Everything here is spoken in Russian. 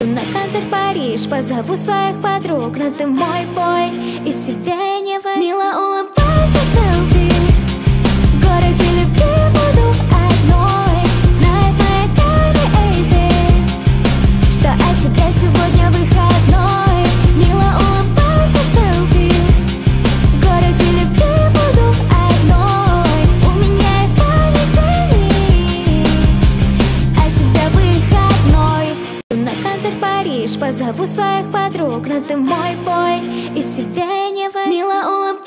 На концерт в Париж позову своих подруг, но ты мой бой, и тебе не возьму. Мило улыбайся, селфи. В городе любви буду одной. Знает моя тайна Эйфель, что от тебя сегодня выходной. Мило улыбайся, селфи. В городе любви буду одной. У меня и в памяти от тебя выходной. На концерт в Париж позову своих подруг, но ты мой бой, и тебе не возьму. Мило улыбайся.